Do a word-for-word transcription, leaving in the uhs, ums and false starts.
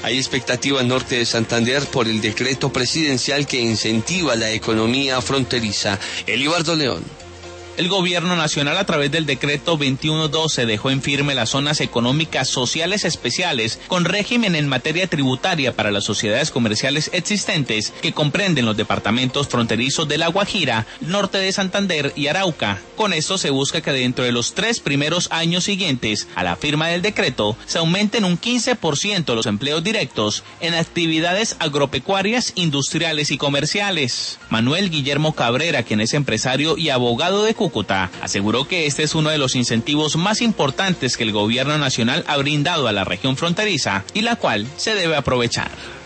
Hay expectativa en Norte de Santander por el decreto presidencial que incentiva la economía fronteriza. Elibardo León. El gobierno nacional, a través del decreto veintiuno doce, dejó en firme las zonas económicas sociales especiales con régimen en materia tributaria para las sociedades comerciales existentes que comprenden los departamentos fronterizos de La Guajira, Norte de Santander y Arauca. Con esto se busca que dentro de los tres primeros años siguientes a la firma del decreto se aumenten un quince por ciento los empleos directos en actividades agropecuarias, industriales y comerciales. Manuel Guillermo Cabrera, quien es empresario y abogado de Cúcuta, aseguró que este es uno de los incentivos más importantes que el gobierno nacional ha brindado a la región fronteriza y la cual se debe aprovechar.